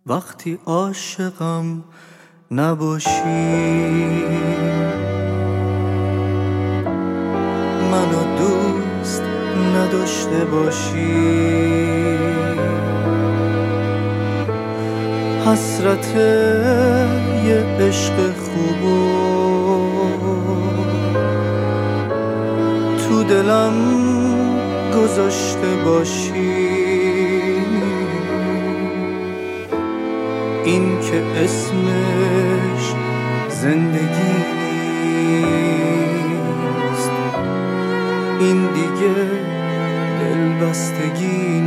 وقتی عاشقم نباشی، منو دوست نداشته باشی، حسرت یه عشق خوبو تو دلم گذاشته باشی، این که اسمش زندگی نیست، این دیگه دلبستگی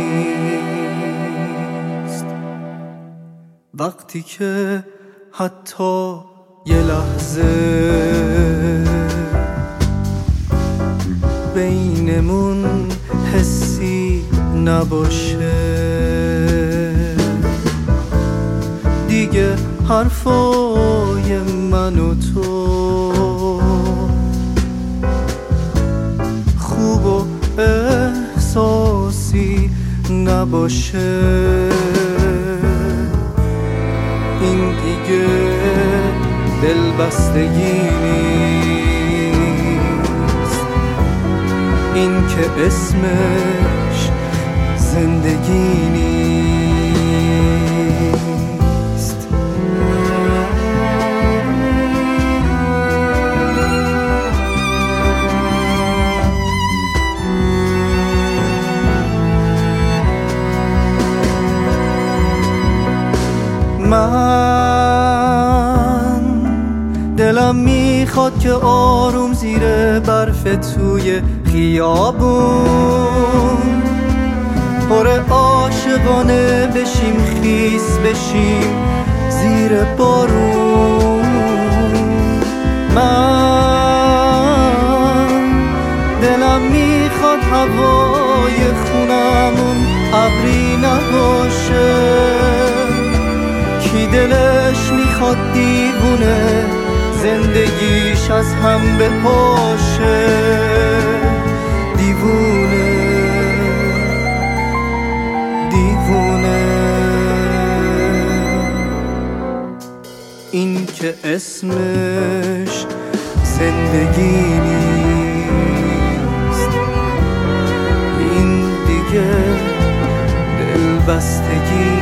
نیست. وقتی که حتی یه لحظه بینمون حسی نباشه، دیگه حرفای من و تو خوب و احساسی نباشه، این دیگه دلبستگی نیست، این که اسمش زندگی نیست. من دلم میخواد که آروم زیر برف توی خیابون پر عاشقانه بشیم، خیس بشیم زیر بارون. من دلم میخواد هوای خونمون ابری نباشه، کی دلش میخواد دیوونه زندگیش از هم بپاشه، دیوونه دیوونه. این که اسمش زندگی نیست، این دیگه دلبستگی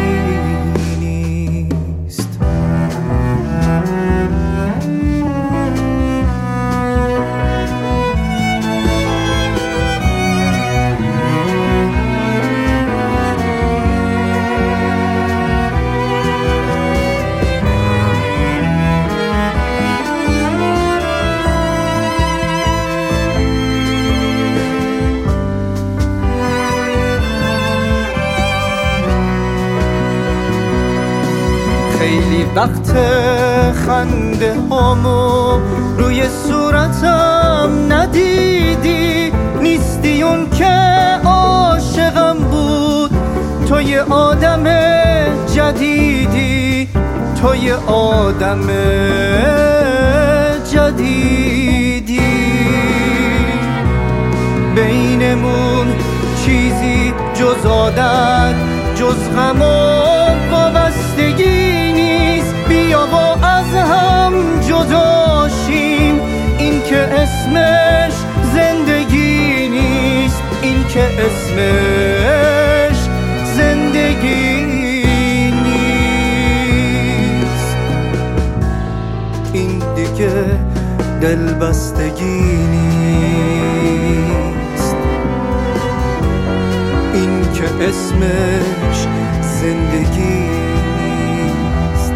خیلی وقت خنده هامو روی صورتم ندیدی، نیستی اون که عاشقم بود، تو یه آدم جدیدی، تو یه آدم جدیدی. بینمون چیزی جز عادت، جز غم و وابستگی نیست، بیا و از هم جدا شیم، این که اسمش زندگی نیست، این که اسمش زندگی نیست، این دیگه دلبستگی نیست، این که اسمش زندگی نیست،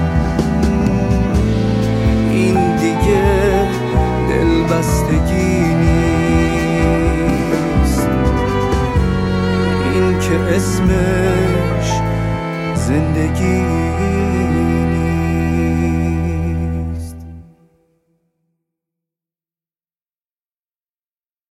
این دیگه دلبستگی نیست، این که اسمش